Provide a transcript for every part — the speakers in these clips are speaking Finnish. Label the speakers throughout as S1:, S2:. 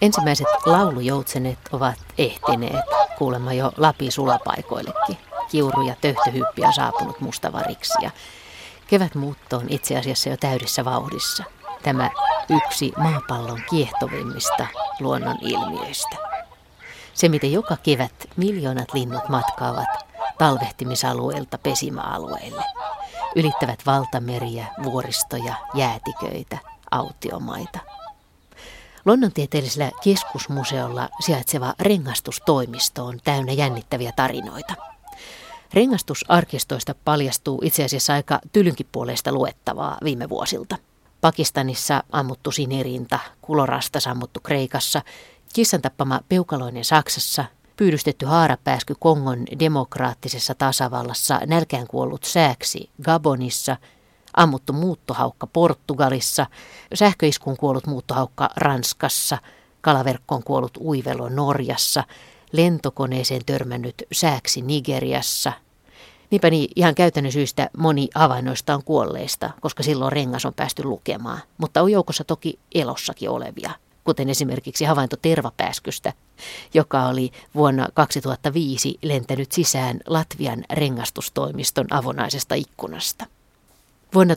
S1: Ensimmäiset laulujoutsenet ovat ehtineet kuulemma jo Lapin sulapaikoillekin. Kiuru ja töyhtöhyppi on saapunut mustavariksi ja kevätmuutto on itse asiassa jo täydessä vauhdissa. Tämä yksi maapallon kiehtovimmista luonnon ilmiöistä. Se, miten joka kevät miljoonat linnut matkaavat talvehtimisalueelta pesimäalueille. Ylittävät valtameriä, vuoristoja, jäätiköitä, autiomaita. Luonnontieteellisellä keskusmuseolla sijaitseva rengastustoimisto on täynnä jännittäviä tarinoita. Rengastusarkistoista paljastuu itse asiassa aika tylynkipuoleista luettavaa viime vuosilta. Pakistanissa ammuttu sinirinta, kulorasta sammuttu Kreikassa, kissan tappama peukaloinen Saksassa, pyydystetty haarapääsky Kongon demokraattisessa tasavallassa, nälkään kuollut sääksi Gabonissa, ammuttu muuttohaukka Portugalissa, sähköiskuun kuollut muuttohaukka Ranskassa, kalaverkkoon kuollut uivelo Norjassa, lentokoneeseen törmännyt sääksi Nigeriassa. Niinpä niin, ihan käytännön syystä moni havainnoista on kuolleista, koska silloin rengas on päästy lukemaan, mutta on joukossa toki elossakin olevia, kuten esimerkiksi havainto tervapääskystä, joka oli vuonna 2005 lentänyt sisään Latvian rengastustoimiston avonaisesta ikkunasta. Vuonna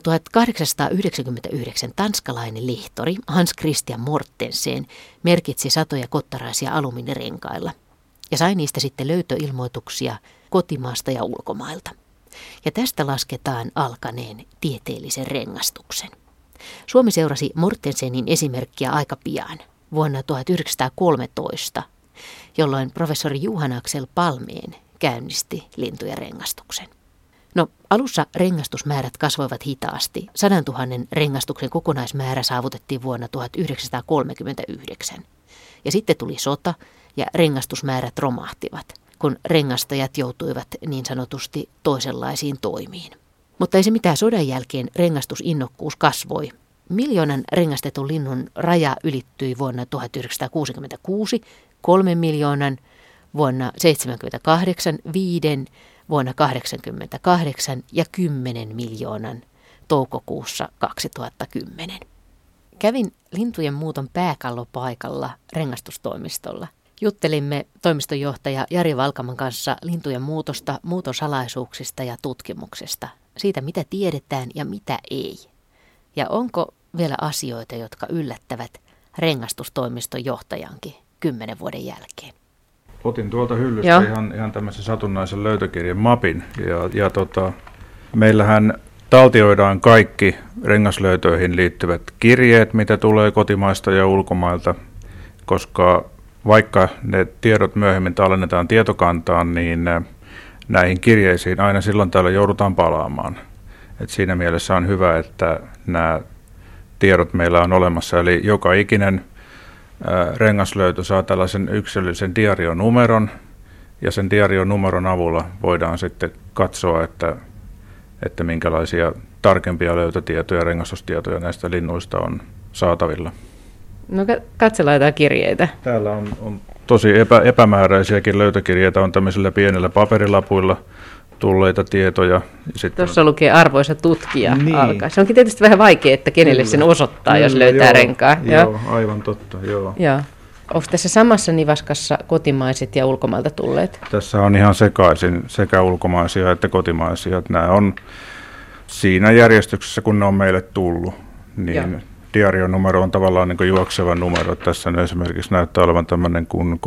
S1: 1899 tanskalainen lihtori Hans Christian Mortensen merkitsi satoja kottaraisia alumiinirenkailla ja sai niistä sitten löytöilmoituksia kotimaasta ja ulkomailta. Ja tästä lasketaan alkaneen tieteellisen rengastuksen. Suomi seurasi Mortensenin esimerkkiä aika pian, vuonna 1913, jolloin professori Johan Axel Palmén käynnisti lintujen rengastuksen. No, alussa rengastusmäärät kasvoivat hitaasti. 100 000 rengastuksen kokonaismäärä saavutettiin vuonna 1939. Ja sitten tuli sota ja rengastusmäärät romahtivat, kun rengastajat joutuivat niin sanotusti toisenlaisiin toimiin. Mutta ei se mitään, sodan jälkeen rengastusinnokkuus kasvoi. 1 miljoonan rengastetun linnun raja ylittyi vuonna 1966, 3 miljoonan, vuonna 1978, 5, vuonna 1988 ja 10 miljoonan toukokuussa 2010. Kävin lintujen muuton pääkallopaikalla rengastustoimistolla. Juttelimme toimistonjohtaja Jari Valkaman kanssa lintujen muutosta, muuton salaisuuksista ja tutkimuksesta, siitä mitä tiedetään ja mitä ei. Ja onko vielä asioita, jotka yllättävät rengastustoimiston johtajankin 10 vuoden jälkeen?
S2: Otin tuolta hyllystä ihan tämmöisen satunnaisen löytökirjan mapin ja meillähän taltioidaan kaikki rengaslöytöihin liittyvät kirjeet, mitä tulee kotimaista ja ulkomailta, koska vaikka ne tiedot myöhemmin tallennetaan tietokantaan, niin näihin kirjeisiin aina silloin täällä joudutaan palaamaan. Et siinä mielessä on hyvä, että nämä tiedot meillä on olemassa, eli joka ikinen rengaslöytö saa tällaisen yksilöllisen diarionumeron, ja sen diarionumeron avulla voidaan sitten katsoa, että minkälaisia tarkempia löytötietoja, rengastustietoja näistä linnuista on saatavilla.
S1: No katsellaan jotain kirjeitä.
S2: Täällä on tosi epämääräisiäkin löytökirjeitä, on tämmöisillä pienillä paperilapuilla tulleita tietoja.
S1: Tuossa lukee arvoisa tutkija alkaa. Se onkin tietysti vähän vaikea, että kenelle sen osoittaa, jos löytää renkaa.
S2: Joo, aivan totta. Joo.
S1: Onko tässä samassa nivaskassa kotimaiset ja ulkomailta tulleet?
S2: Tässä on ihan sekaisin sekä ulkomaisia että kotimaisia. Nämä on siinä järjestyksessä, kun ne on meille tullut. Niin diarionumero on tavallaan niin kuin juokseva numero. Tässä esimerkiksi näyttää olevan tämmöinen kuin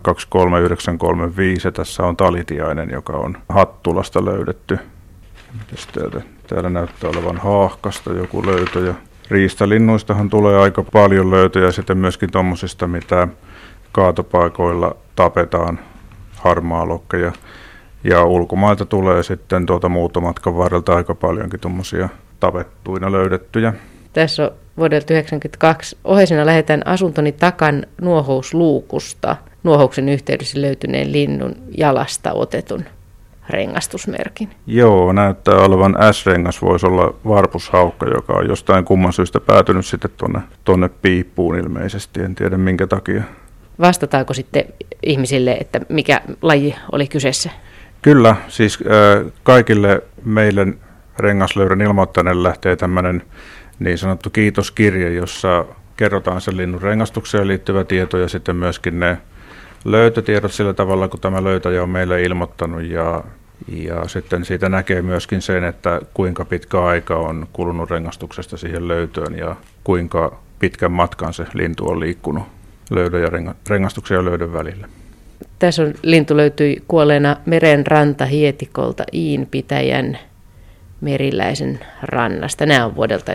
S2: 323935, ja tässä on talitiainen, joka on Hattulasta löydetty. Täällä näyttää olevan Haahkasta joku löytö, ja riistalinnuistahan tulee aika paljon löytöjä, sitten myöskin tuommoisista, mitä kaatopaikoilla tapetaan, harmaalokkeja, ja ulkomailta tulee sitten muuttomatkan varrelta aika paljonkin tuommoisia tapettuina löydettyjä.
S1: Tässä on vuodelta 1992. Oheisena lähetän asuntoni takan nuohousluukusta nuohouksen yhteydessä löytyneen linnun jalasta otetun rengastusmerkin.
S2: Joo, näyttää olevan S-rengas, voisi olla varpushaukka, joka on jostain kumman syystä päätynyt sitten tuonne piippuun ilmeisesti, en tiedä minkä takia.
S1: Vastataanko sitten ihmisille, että mikä laji oli kyseessä?
S2: Kyllä, siis kaikille meille rengaslöydön ilmoittaneille lähtee tämmöinen niin sanottu kiitoskirje, jossa kerrotaan sen linnun rengastukseen liittyvä tieto ja sitten myöskin ne löytötiedot sillä tavalla, kun tämä löytäjä on meille ilmoittanut ja sitten siitä näkee myöskin sen, että kuinka pitkä aika on kulunut rengastuksesta siihen löytöön ja kuinka pitkän matkan se lintu on liikkunut rengastuksen ja löydön välillä.
S1: Tässä lintu löytyi kuolleena meren rantahietikolta Iinpitäjän Meriläisen rannasta. Nämä on vuodelta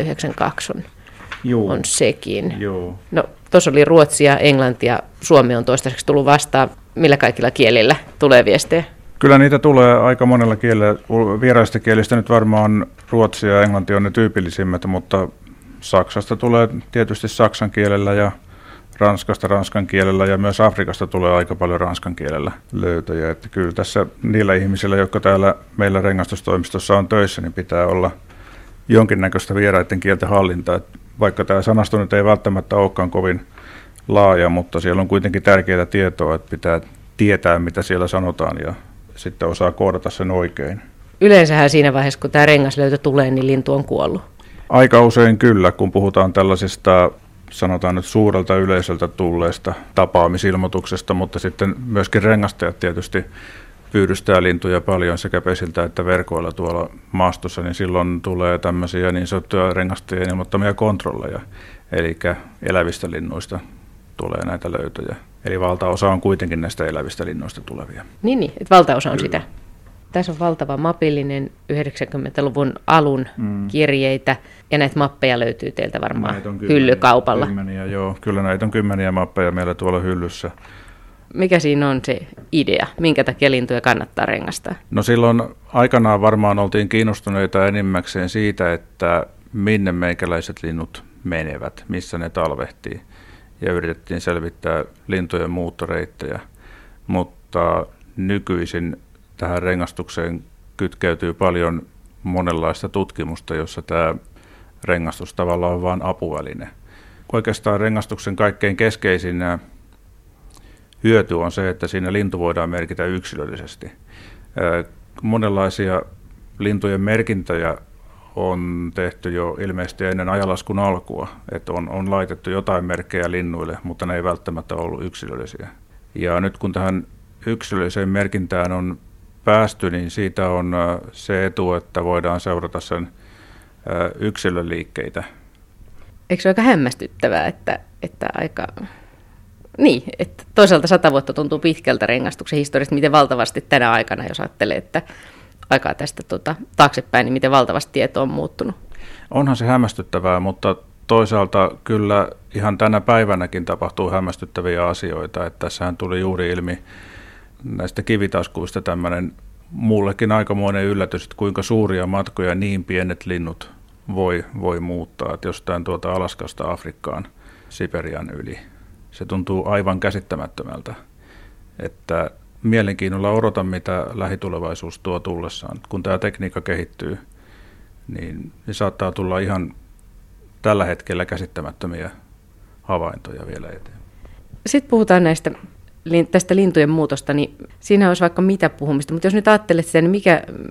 S1: 1992 on sekin.
S2: Joo.
S1: No, tuossa oli ruotsia, englantia, suomi on toistaiseksi tullut vastaan. Millä kaikilla kielillä tulee viestejä?
S2: Kyllä niitä tulee aika monella kielellä. Vieraista kielistä nyt varmaan ruotsi ja englanti on ne tyypillisimmät, mutta Saksasta tulee tietysti saksan kielellä ja Ranskasta ranskan kielellä ja myös Afrikasta tulee aika paljon ranskan kielellä löytöjä. Että kyllä tässä niillä ihmisillä, jotka täällä meillä rengastustoimistossa on töissä, niin pitää olla jonkinnäköistä vieraiden kielten hallintaa. Että vaikka tämä sanasto nyt ei välttämättä olekaan kovin laaja, mutta siellä on kuitenkin tärkeää tietoa, että pitää tietää, mitä siellä sanotaan ja sitten osaa koodata sen oikein.
S1: Yleensähän siinä vaiheessa, kun tämä rengaslöytö tulee, niin lintu on kuollut.
S2: Aika usein kyllä, kun puhutaan tällaisista, sanotaan nyt suurelta yleisöltä tulleesta tapaamisilmoituksesta, mutta sitten myöskin rengastajat tietysti pyydystää lintuja paljon sekä pesiltä että verkoilla tuolla maastossa, niin silloin tulee tämmöisiä niin sanottuja rengastajien ilmoittamia kontrolleja, eli elävistä linnuista tulee näitä löytöjä. Eli valtaosa on kuitenkin näistä elävistä linnuista tulevia.
S1: Niin, että valtaosa on sitä. Tässä on valtava mapillinen 90-luvun alun kirjeitä, ja näitä mappeja löytyy teiltä varmaan hyllykaupalla.
S2: Kyllä näitä on kymmeniä mappeja meillä tuolla hyllyssä.
S1: Mikä siinä on se idea? Minkä takia lintuja kannattaa rengastaa?
S2: No silloin aikanaan varmaan oltiin kiinnostuneita enimmäkseen siitä, että minne meikäläiset linnut menevät, missä ne talvehtii. Ja yritettiin selvittää lintujen muuttoreittejä, mutta nykyisin tähän rengastukseen kytkeytyy paljon monenlaista tutkimusta, jossa tämä rengastus tavallaan on vain apuväline. Oikeastaan rengastuksen kaikkein keskeisin hyöty on se, että siinä lintu voidaan merkitä yksilöllisesti. Monenlaisia lintujen merkintöjä on tehty jo ilmeisesti ennen ajanlaskun alkua, että on laitettu jotain merkkejä linnuille, mutta ne ei välttämättä ollut yksilöllisiä. Ja nyt kun tähän yksilölliseen merkintään on päästy, niin siitä on se etu, että voidaan seurata sen yksilön liikkeitä.
S1: Eikö se ole aika hämmästyttävää, että aika... Niin, että toisaalta 100 vuotta tuntuu pitkältä rengastuksen historiasta, miten valtavasti tänä aikana, jos ajattelee, että aikaa tästä taaksepäin, niin miten valtavasti tieto on muuttunut.
S2: Onhan se hämmästyttävää, mutta toisaalta kyllä ihan tänä päivänäkin tapahtuu hämmästyttäviä asioita. Että tässähän tuli juuri ilmi näistä kivitaskuista tämmöinen mullekin aikamoinen yllätys, että kuinka suuria matkoja niin pienet linnut voi muuttaa, että jostain tuolta Alaskasta Afrikkaan Siperian yli. Se tuntuu aivan käsittämättömältä, että mielenkiinnolla odotan, mitä lähitulevaisuus tuo tullessaan. Kun tämä tekniikka kehittyy, niin saattaa tulla ihan tällä hetkellä käsittämättömiä havaintoja vielä eteen.
S1: Sitten puhutaan tästä lintujen muutosta, niin siinä olisi vaikka mitä puhumista, mutta jos nyt ajattelet sitä, niin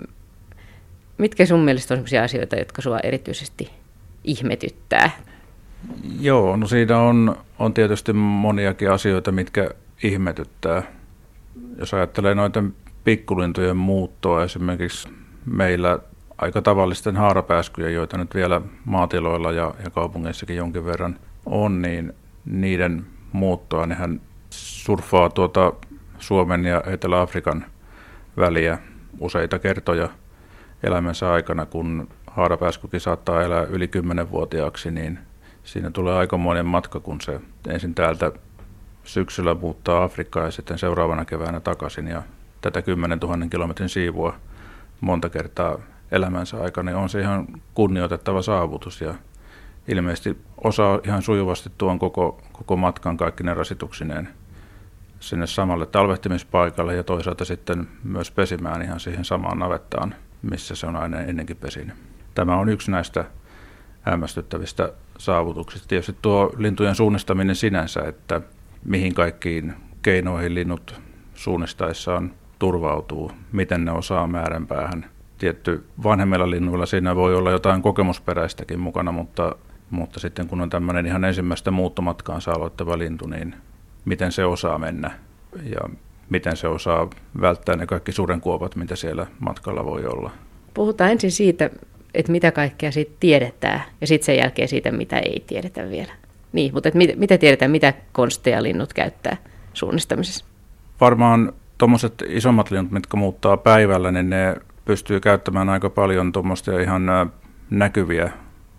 S1: mitkä sun mielestä on sellaisia asioita, jotka sua erityisesti ihmetyttää?
S2: Joo, no siinä on tietysti moniakin asioita, mitkä ihmetyttää. Jos ajattelee noiden pikkulintujen muuttoa, esimerkiksi meillä aika tavallisten haarapääskyjä, joita nyt vielä maatiloilla ja kaupungeissakin jonkin verran on, niin niiden muuttoa, nehän surffaa tuota Suomen ja Etelä-Afrikan väliä useita kertoja elämänsä aikana, kun haarapääskykin saattaa elää yli 10-vuotiaaksi, niin siinä tulee aikamoinen matka, kun se ensin täältä syksyllä muuttaa Afrikkaan ja sitten seuraavana keväänä takaisin. Ja tätä 10 000 kilometrin siivua monta kertaa elämänsä aikana niin on se ihan kunnioitettava saavutus. Ja ilmeisesti osaa ihan sujuvasti tuon koko matkan kaikki ne rasituksineen sinne samalle talvehtimispaikalle ja toisaalta sitten myös pesimään ihan siihen samaan navettaan, missä se on aina ennenkin pesinyt. Tämä on yksi näistä hämmästyttävistä saavutuksista. Tietysti tuo lintujen suunnistaminen sinänsä, että mihin kaikkiin keinoihin linnut suunnistaessaan turvautuu, miten ne osaa määränpäähän. Tietty vanhemmilla linnuilla siinä voi olla jotain kokemusperäistäkin mukana, mutta Mutta sitten kun on tämmöinen ihan ensimmäistä muuttomatkaansa aloittava lintu, niin miten se osaa mennä ja miten se osaa välttää ne kaikki sudenkuopat, mitä siellä matkalla voi olla.
S1: Puhutaan ensin siitä, että mitä kaikkea siitä tiedetään ja sitten sen jälkeen siitä, mitä ei tiedetä vielä. Niin, mutta mitä tiedetään, mitä konsteja linnut käyttää suunnistamisessa?
S2: Varmaan tuommoiset isommat linnut, mitkä muuttaa päivällä, niin ne pystyy käyttämään aika paljon tuommoista ihan näkyviä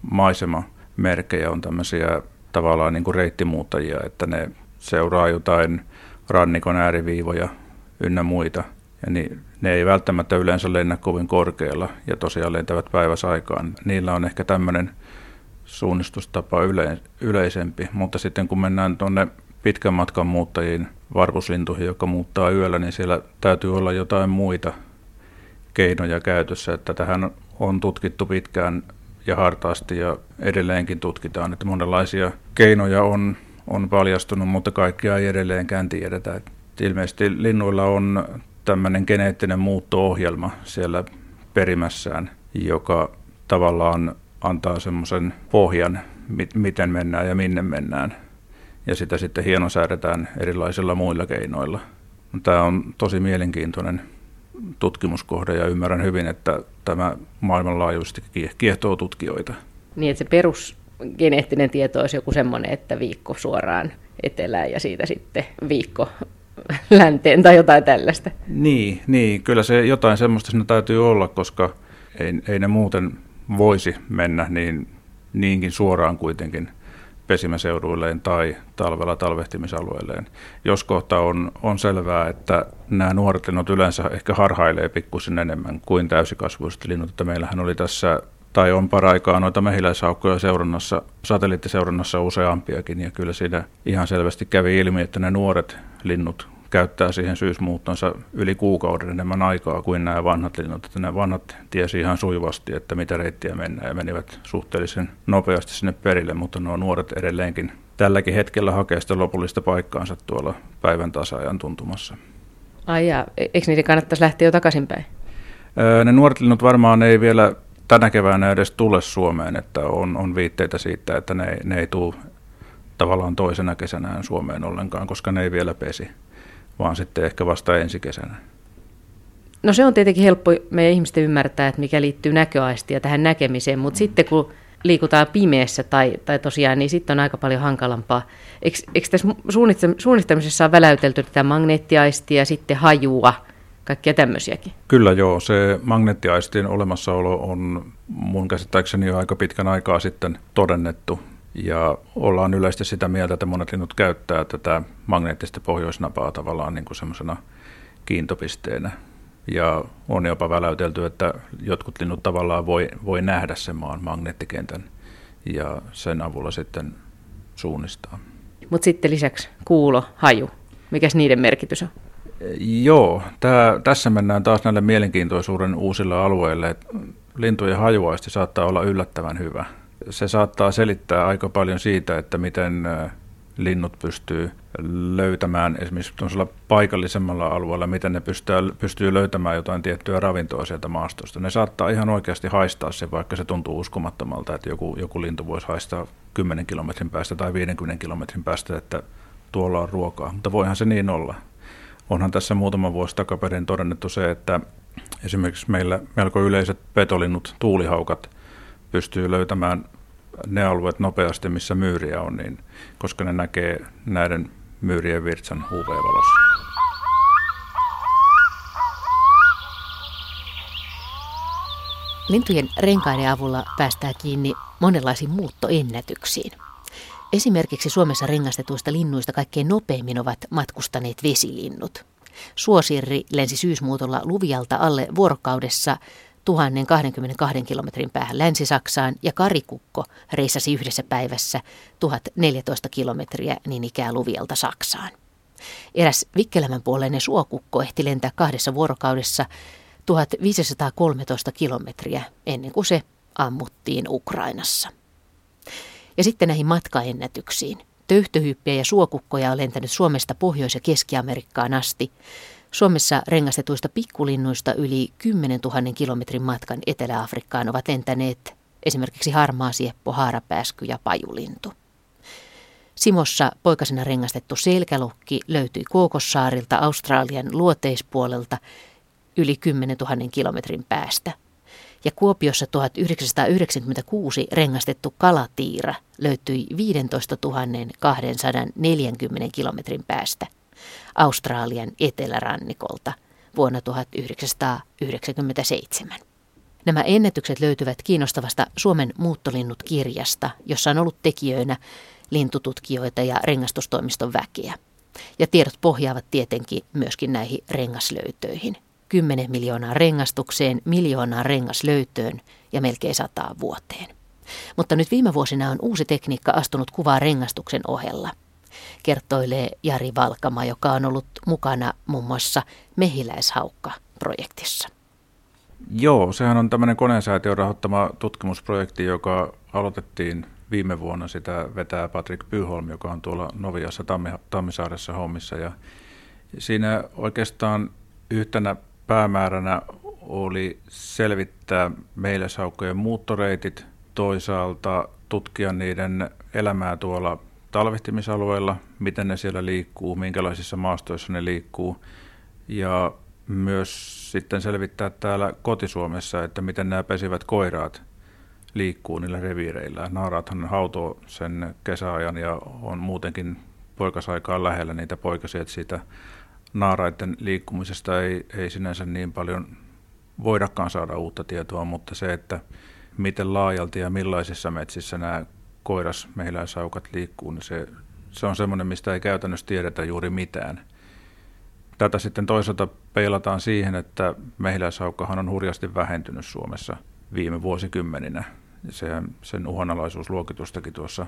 S2: maisemamerkkejä, on tämmöisiä tavallaan niin kuin reittimuuttajia, että ne seuraa jotain rannikon ääriviivoja ynnä muita. Ja ne ei välttämättä yleensä lennä kovin korkealla ja tosiaan lentävät päiväsaikaan. Niillä on ehkä tämmöinen suunnistustapa yleisempi, mutta sitten kun mennään tuonne pitkän matkan muuttajiin, varpuslintuihin, jotka muuttaa yöllä, niin siellä täytyy olla jotain muita keinoja käytössä. Että tähän on tutkittu pitkään ja hartaasti ja edelleenkin tutkitaan, että monenlaisia keinoja on paljastunut, mutta kaikkia ei edelleenkään tiedetä. Että ilmeisesti linnuilla on tämmöinen geneettinen muutto-ohjelma siellä perimässään, joka tavallaan antaa semmoisen pohjan, miten mennään ja minne mennään. Ja sitä sitten hienosäädetään erilaisilla muilla keinoilla. Tämä on tosi mielenkiintoinen tutkimuskohde ja ymmärrän hyvin, että tämä maailmanlaajuisesti kiehtoo tutkijoita.
S1: Niin, että se perusgeneettinen tieto olisi joku semmoinen, että viikko suoraan etelään ja siitä sitten viikko länteen tai jotain tällaista.
S2: Niin, kyllä se jotain semmoista siinä täytyy olla, koska ei ne muuten voisi mennä niinkin suoraan kuitenkin pesimäseuduilleen tai talvella talvehtimisalueelleen. Jos kohta on selvää, että nämä nuoret linnut yleensä ehkä harhailee pikkusen enemmän kuin täysikasvuiset linnut, että meillähän oli tässä tai on paraikaa noita mehiläishaukkoja seurannassa, satelliittiseurannassa useampiakin, ja kyllä siinä ihan selvästi kävi ilmi, että ne nuoret linnut käyttää siihen syysmuuttonsa yli kuukauden enemmän aikaa kuin nämä vanhat linnut. Että nämä vanhat tiesi ihan sujuvasti, että mitä reittiä mennään, ja menivät suhteellisen nopeasti sinne perille, mutta nuo nuoret edelleenkin tälläkin hetkellä hakee sitä lopullista paikkaansa tuolla päivän tasaajan tuntumassa.
S1: Ai ja, eikö niiden kannattaisi lähteä jo takaisinpäin?
S2: Ne nuoret linnut varmaan ei vielä tänä keväänä edes tule Suomeen, että on viitteitä siitä, että ne ei tule tavallaan toisena kesänään Suomeen ollenkaan, koska ne ei vielä pesi, vaan sitten ehkä vasta ensi kesänä.
S1: No se on tietenkin helppo meidän ihmisten ymmärtää, että mikä liittyy näköaistiin tähän näkemiseen, mutta sitten kun liikutaan pimeässä tai tosiaan, niin sitten on aika paljon hankalampaa. Eikö tässä suunnistamisessa ole väläytelty tätä magneettiaistia ja sitten hajua, kaikkia tämmöisiäkin?
S2: Kyllä joo, se magneettiaistien olemassaolo on mun käsittääkseni jo aika pitkän aikaa sitten todennettu. Ja ollaan yleisesti sitä mieltä, että monet linnut käyttää tätä magneettista pohjoisnapaa tavallaan niin kuin semmoisena kiintopisteenä. Ja on jopa väläytelty, että jotkut linnut tavallaan voi nähdä sen maan magneettikentän ja sen avulla sitten suunnistaa. Mutta
S1: sitten lisäksi kuulo, haju. Mikäs niiden merkitys on?
S2: Joo, tässä mennään taas näille mielenkiintoisuuden uusille alueille. Lintujen hajuaisti saattaa olla yllättävän hyvä. Se saattaa selittää aika paljon siitä, että miten linnut pystyy löytämään esimerkiksi tuollaisella paikallisemmalla alueella, miten ne pystyy löytämään jotain tiettyä ravintoa sieltä maastosta. Ne saattaa ihan oikeasti haistaa sen, vaikka se tuntuu uskomattomalta, että joku lintu voisi haistaa 10 kilometrin päästä tai 50 kilometrin päästä, että tuolla on ruokaa. Mutta voihan se niin olla. Onhan tässä muutama vuosi takaperin todennettu se, että esimerkiksi meillä melko yleiset petolinnut, tuulihaukat, pystyy löytämään ne alueet nopeasti, missä myyriä on, niin, koska ne näkee näiden myyrien virtsan UV-valossa.
S1: Lintujen renkaiden avulla päästään kiinni monenlaisiin muuttoennätyksiin. Esimerkiksi Suomessa rengastetuista linnuista kaikkein nopeimmin ovat matkustaneet vesilinnut. Suosirri lensi syysmuutolla Luvialta alle vuorokaudessa 1022 kilometrin päähän Länsi-Saksaan ja karikukko reissasi yhdessä päivässä 1014 kilometriä niin ikään Luvialta Saksaan. Eräs vikkelämänpuoleinen suokukko ehti lentää 2 vuorokaudessa 1513 kilometriä ennen kuin se ammuttiin Ukrainassa. Ja sitten näihin matkaennätyksiin. Töyhtöhyyppiä ja suokukkoja on lentänyt Suomesta Pohjois- ja Keski-Amerikkaan asti. Suomessa rengastetuista pikkulinnuista yli 10 000 kilometrin matkan Etelä-Afrikkaan ovat lentäneet esimerkiksi harmaasieppo, haarapääsky ja pajulintu. Simossa poikasena rengastettu selkälukki löytyi Kookossaarilta Australian luoteispuolelta yli 10 000 kilometrin päästä. Ja Kuopiossa 1996 rengastettu kalatiira löytyi 15 240 kilometrin päästä Australian etelärannikolta vuonna 1997. Nämä ennätykset löytyvät kiinnostavasta Suomen muuttolinnut-kirjasta, jossa on ollut tekijöinä lintututkijoita ja rengastustoimiston väkeä. Ja tiedot pohjaavat tietenkin myöskin näihin rengaslöytöihin. 10 miljoonaa rengastukseen, 1 miljoonaa rengaslöytöön ja melkein 100 vuoteen. Mutta nyt viime vuosina on uusi tekniikka astunut kuvaan rengastuksen ohella, kertoilee Jari Valkama, joka on ollut mukana muun muassa Mehiläishaukka-projektissa.
S2: Joo, sehän on tämmöinen Koneen-säätiön rahoittama tutkimusprojekti, joka aloitettiin viime vuonna. Sitä vetää Patrik Byholm, joka on tuolla Noviassa Tammisaaressa hommissa. Ja siinä oikeastaan yhtenä päämääränä oli selvittää mehiläishaukkojen muuttoreitit, toisaalta tutkia niiden elämää tuolla talvehtimisalueella, miten ne siellä liikkuu, minkälaisissa maastoissa ne liikkuu, ja myös sitten selvittää täällä kotisuomessa, että miten nämä pesivät koiraat liikkuu niillä reviireillä. Naaraathan hautoo sen kesäajan ja on muutenkin poikasaikaan lähellä niitä poikasia, että siitä naaraiden liikkumisesta ei sinänsä niin paljon voidakaan saada uutta tietoa, mutta se, että miten laajalti ja millaisissa metsissä nämä koiras-mehiläishaukat liikkuu, niin se on semmoinen, mistä ei käytännössä tiedetä juuri mitään. Tätä sitten toisaalta peilataan siihen, että mehiläishaukkahan on hurjasti vähentynyt Suomessa viime vuosikymmeninä. Sen uhanalaisuusluokitustakin tuossa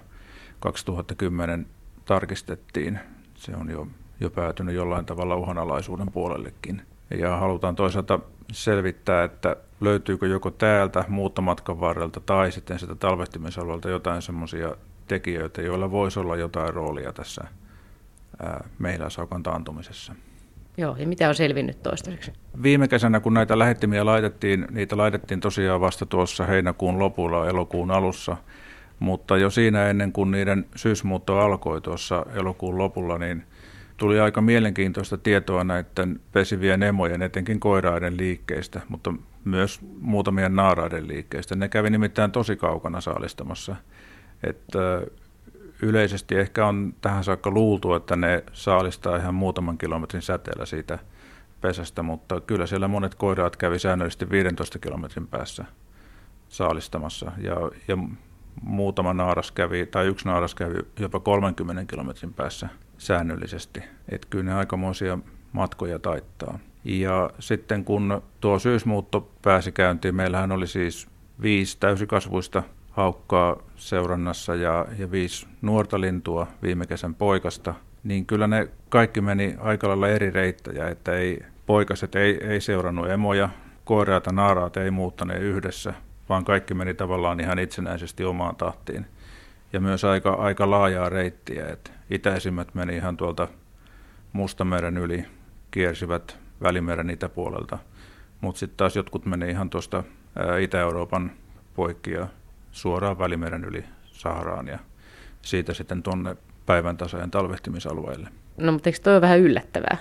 S2: 2010 tarkistettiin. Se on jo päätynyt jollain tavalla uhanalaisuuden puolellekin. Ja halutaan toisaalta selvittää, että löytyykö joko täältä muuttomatkan varrelta tai sitten sitä talvehtimisalueelta jotain semmoisia tekijöitä, joilla voisi olla jotain roolia tässä mehiläishaukan taantumisessa.
S1: Joo, ja mitä on selvinnyt toistaiseksi?
S2: Viime kesänä, kun näitä lähettimiä niitä laitettiin tosiaan vasta tuossa heinäkuun lopulla, elokuun alussa, mutta jo siinä ennen kuin niiden syysmuutto alkoi tuossa elokuun lopulla, niin tuli aika mielenkiintoista tietoa näiden pesivien emojen, etenkin koiraiden liikkeistä, mutta myös muutamien naaraiden liikkeistä. Ne kävi nimittäin tosi kaukana saalistamassa. Että yleisesti ehkä on tähän saakka luultu, että ne saalistaa ihan muutaman kilometrin säteellä siitä pesästä, mutta kyllä siellä monet koiraat kävi säännöllisesti 15 kilometrin päässä saalistamassa ja muutama naaras kävi, tai yksi naaras kävi jopa 30 kilometrin päässä säännöllisesti. Että kyllä ne aikamoisia matkoja taittaa. Ja sitten kun tuo syysmuutto pääsi käyntiin, meillähän oli siis 5 täysikasvuista haukkaa seurannassa ja 5 nuorta lintua viime kesän poikasta, niin kyllä ne kaikki meni aika lailla eri reittejä, että poikaset ei seurannut emoja, koiraat ja naaraat ei muuttaneet yhdessä, vaan kaikki meni tavallaan ihan itsenäisesti omaan tahtiin. Ja myös aika laajaa reittiä, että itäisimmät meni ihan tuolta Mustameren yli, kiersivät Välimeren itäpuolelta, mutta sitten taas jotkut meni ihan tuosta Itä-Euroopan poikki ja suoraan Välimeren yli Saharaan ja siitä sitten tuonne päivän tasajan talvehtimisalueelle.
S1: No, mutta eikö toi ole vähän yllättävää?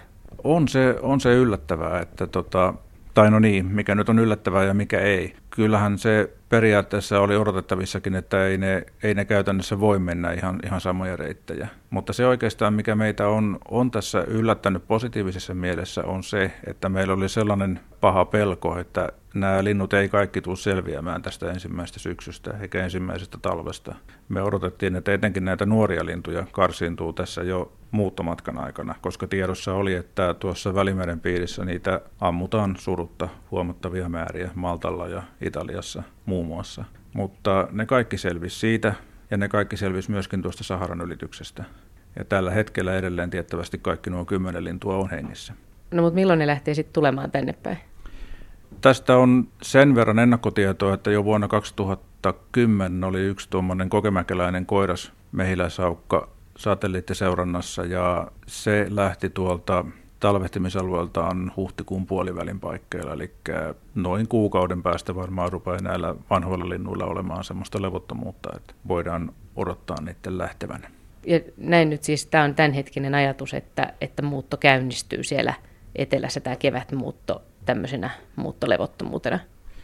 S2: On se yllättävää, että tai no niin, mikä nyt on yllättävää ja mikä ei. Kyllähän se periaatteessa oli odotettavissakin, että ei ne käytännössä voi mennä ihan samoja reittejä. Mutta se oikeastaan, mikä meitä on tässä yllättänyt positiivisessa mielessä, on se, että meillä oli sellainen paha pelko, että nämä linnut ei kaikki tule selviämään tästä ensimmäisestä syksystä eikä ensimmäisestä talvesta. Me odotettiin, että etenkin näitä nuoria lintuja karsiintuu tässä jo muuttomatkan aikana, koska tiedossa oli, että tuossa Välimeren piirissä niitä ammutaan surutta huomattavia määriä Maltalla ja Italiassa muun muassa. Mutta ne kaikki selvisi siitä ja ne kaikki selvisi myöskin tuosta Saharan ylityksestä. Ja tällä hetkellä edelleen tiettävästi kaikki nuo 10 lintua on hengissä.
S1: No, mutta milloin ne lähtee sitten tulemaan tänne päin?
S2: Tästä on sen verran ennakkotietoa, että jo vuonna 2010 oli yksi tuommoinen kokemäkeläinen koiras mehiläishaukka satelliittiseurannassa ja se lähti tuolta talvehtimisalueelta on huhtikuun puolivälin paikkeilla, eli noin kuukauden päästä varmaan rupeaa näillä vanhoilla linnuilla olemaan semmoista levottomuutta, että voidaan odottaa niiden lähtevän.
S1: Ja näin nyt siis, tämä on tämänhetkinen ajatus, että muutto käynnistyy siellä etelässä, tämä kevätmuutto tämmöisenä muuttolevottomuutena.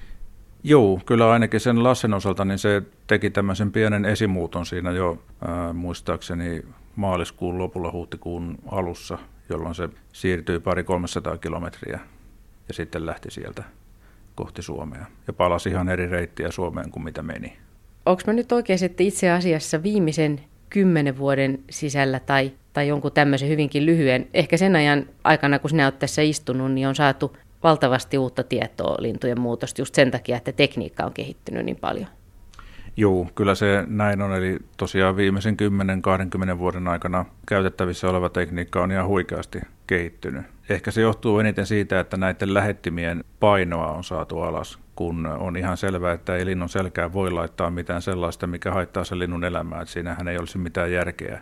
S2: Joo, kyllä ainakin sen Lassen osalta, niin se teki tämmöisen pienen esimuuton siinä jo muistaakseni maaliskuun lopulla, huhtikuun alussa, jolloin se siirtyi 200-300 kilometriä ja sitten lähti sieltä kohti Suomea ja palasi ihan eri reittiä Suomeen kuin mitä meni.
S1: Onko mä nyt oikein, että itse asiassa viimeisen 10 vuoden sisällä tai jonkun tämmöisen hyvinkin lyhyen, ehkä sen ajan aikana, kun sinä olet tässä istunut, niin on saatu valtavasti uutta tietoa lintujen muutosta just sen takia, että tekniikka on kehittynyt niin paljon?
S2: Joo, kyllä se näin on. Eli tosiaan viimeisen 10-20 vuoden aikana käytettävissä oleva tekniikka on ihan huikeasti kehittynyt. Ehkä se johtuu eniten siitä, että näiden lähettimien painoa on saatu alas, kun on ihan selvää, että ei linnun selkään voi laittaa mitään sellaista, mikä haittaa sen linnun elämää. Että siinähän ei olisi mitään järkeä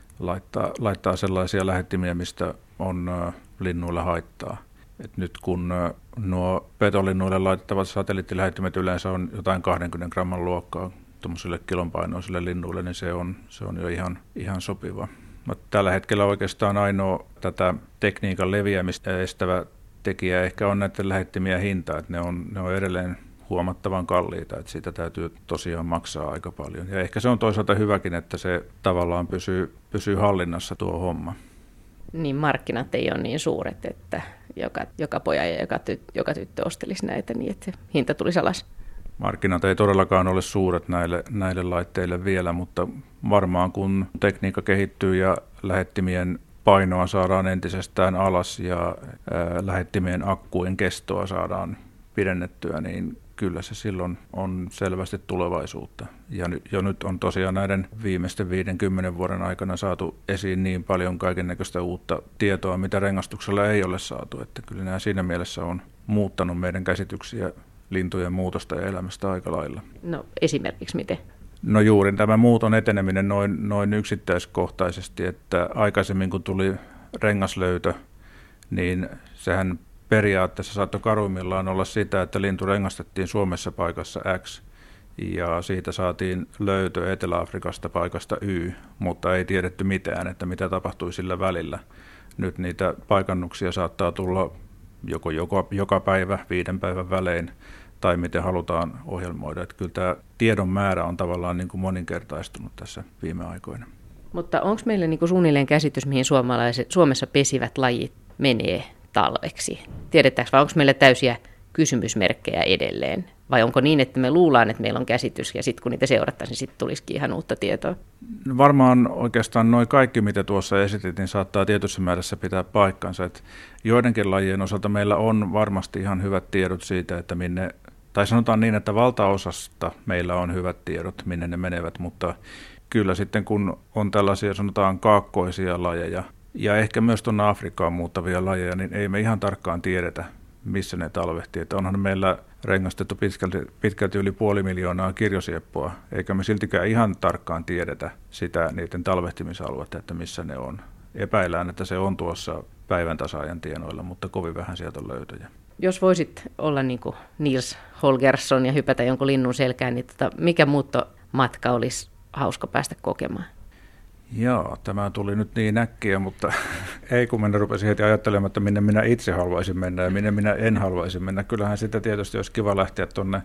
S2: laittaa sellaisia lähettimiä, mistä on linnuilla haittaa. Et nyt kun nuo petolinnuille laitettavat satelliittilähettimet yleensä on jotain 20 gramman luokkaa tuommoisille kilonpainoisille linnuille, niin se on jo ihan sopiva. Mutta tällä hetkellä oikeastaan ainoa tätä tekniikan leviämistä estävä tekijä ehkä on näiden lähettimien hinta, että ne on edelleen huomattavan kalliita, että siitä täytyy tosiaan maksaa aika paljon. Ja ehkä se on toisaalta hyväkin, että se tavallaan pysyy hallinnassa tuo homma.
S1: Niin markkinat ei ole niin suuret, että joka poja ja joka tyttö ostelisi näitä niin, että se hinta tulisi alas.
S2: Markkinat ei todellakaan ole suuret näille laitteille vielä, mutta varmaan kun tekniikka kehittyy ja lähettimien painoa saadaan entisestään alas ja lähettimien akkujen kestoa saadaan pidennettyä, niin kyllä se silloin on selvästi tulevaisuutta. Ja jo nyt on tosiaan näiden viimeisten 50 vuoden aikana saatu esiin niin paljon kaikennäköistä uutta tietoa, mitä rengastuksella ei ole saatu. Että kyllä nämä siinä mielessä on muuttanut meidän käsityksiä lintujen muutosta ja elämästä aika lailla.
S1: No esimerkiksi miten?
S2: No juuri tämä muuton eteneminen noin yksittäiskohtaisesti, että aikaisemmin kun tuli rengaslöytö, niin sehän periaatteessa saattoi karuimmillaan olla sitä, että lintu rengastettiin Suomessa paikassa X ja siitä saatiin löytö Etelä-Afrikasta paikasta Y, mutta ei tiedetty mitään, että mitä tapahtui sillä välillä. Nyt niitä paikannuksia saattaa tulla joko joka päivä 5 päivän välein tai miten halutaan ohjelmoida. Että kyllä tämä tiedon määrä on tavallaan niin kuin moninkertaistunut tässä viime aikoina.
S1: Mutta onko meillä niin kuin suunnilleen käsitys, mihin Suomessa pesivät lajit menee talveksi? Tiedetäänkö vai onko meillä täysiä kysymysmerkkejä edelleen? Vai onko niin, että me luullaan, että meillä on käsitys ja sitten kun niitä seurattaisiin, niin sitten tulisikin ihan uutta tietoa?
S2: No varmaan oikeastaan noin kaikki, mitä tuossa esitit, niin saattaa tietyssä määrässä pitää paikkansa. Että joidenkin lajien osalta meillä on varmasti ihan hyvät tiedot siitä, että tai sanotaan niin, että valtaosasta meillä on hyvät tiedot, minne ne menevät, mutta kyllä sitten kun on tällaisia sanotaan kaakkoisia lajeja ja ehkä myös tuonne Afrikkaan muuttavia lajeja, niin ei me ihan tarkkaan tiedetä, missä ne talvehtii. Että onhan meillä rengastettu pitkälti yli 500 000 kirjosieppoa, eikä me siltikään ihan tarkkaan tiedetä sitä niiden talvehtimisaluetta, että missä ne on. Epäillään, että se on tuossa päivän tasaajan tienoilla, mutta kovin vähän sieltä on löytöjä.
S1: Jos voisit olla niin kuin Niels Holgersson ja hypätä jonkun linnun selkään, niin mikä muuttomatka olisi hauska päästä kokemaan?
S2: Joo, tämä tuli nyt niin äkkiä, mutta ei kun minä rupesin heti ajattelemaan, että minne minä itse haluaisin mennä ja minne minä en haluaisi mennä. Kyllähän sitä tietysti olisi kiva lähteä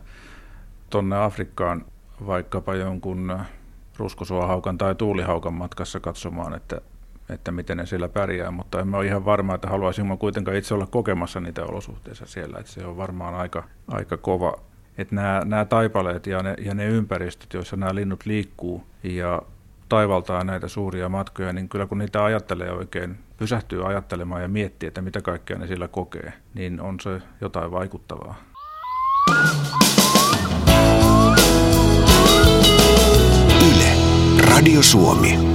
S2: tuonne Afrikkaan vaikkapa jonkun ruskosuohaukan tai tuulihaukan matkassa katsomaan, että miten ne siellä pärjää, mutta en ole ihan varma, että haluaisin kuitenkaan itse olla kokemassa niitä olosuhteita siellä, että se on varmaan aika kova. Että nämä taipaleet ja ne ympäristöt, joissa nämä linnut liikkuu ja taivaltaa näitä suuria matkoja, niin kyllä kun niitä ajattelee oikein, pysähtyy ajattelemaan ja miettii, että mitä kaikkea ne sillä kokee, niin on se jotain vaikuttavaa.
S3: Yle, Radio Suomi.